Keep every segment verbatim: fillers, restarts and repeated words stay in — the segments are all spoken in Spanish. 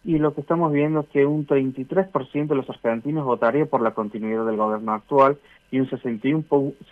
y lo que estamos viendo es que un treinta y tres por ciento de los argentinos votaría por la continuidad del gobierno actual y un sesenta y uno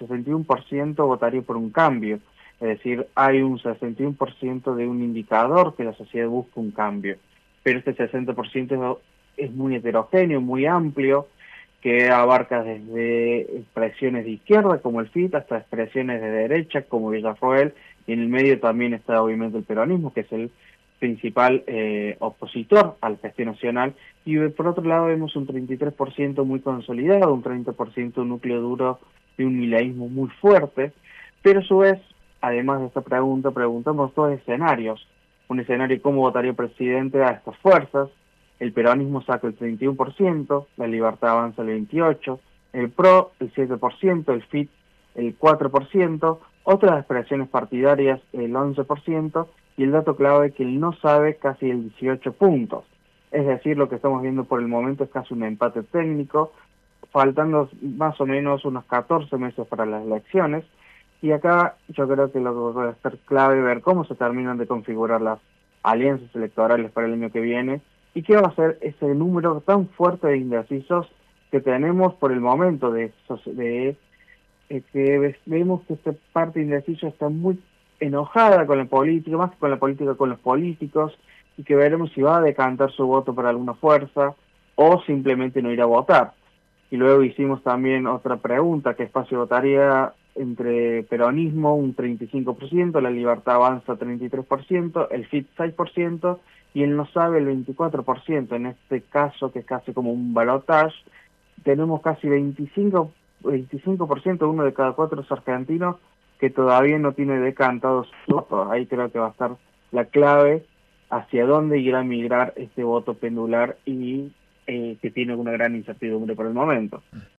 por ciento votaría por un cambio. Es decir, hay un sesenta y uno por ciento de un indicador que la sociedad busca un cambio. Pero este sesenta por ciento es muy heterogéneo, muy amplio, que abarca desde expresiones de izquierda, como el F I T, hasta expresiones de derecha, como Villarroel, y en el medio también está obviamente el peronismo, que es el principal eh, opositor a la gestión nacional, y por otro lado vemos un treinta y tres por ciento muy consolidado, un treinta por ciento un núcleo duro de un mileísmo muy fuerte, pero a su vez, además de esta pregunta, preguntamos dos escenarios. Un escenario: ¿cómo votaría el presidente a estas fuerzas? El peronismo saca el treinta y uno por ciento, la Libertad Avanza el veintiocho por ciento, el PRO el siete por ciento, el F I T el cuatro por ciento, otras expresiones partidarias el once por ciento, y el dato clave que el no sabe casi el dieciocho puntos. Es decir, lo que estamos viendo por el momento es casi un empate técnico, faltando más o menos unos catorce meses para las elecciones, y acá yo creo que lo que va a ser clave ver cómo se terminan de configurar las alianzas electorales para el año que viene, y qué va a ser ese número tan fuerte de indecisos que tenemos por el momento, de, de eh, que vemos que esta parte indecisa está muy enojada con la política, más que con la política, con los políticos, y que veremos si va a decantar su voto para alguna fuerza o simplemente no ir a votar. Y luego hicimos también otra pregunta: ¿qué espacio votaría entre peronismo? Un treinta y cinco por ciento, la Libertad Avanza treinta y tres por ciento, el F I T seis por ciento y el no sabe el veinticuatro por ciento. En este caso, que es casi como un balotaje, tenemos casi veinticinco, veinticinco por ciento, uno de cada cuatro argentinos, que todavía no tiene decantado su voto. Ahí creo que va a estar la clave hacia dónde irá a migrar este voto pendular y eh, que tiene una gran incertidumbre por el momento.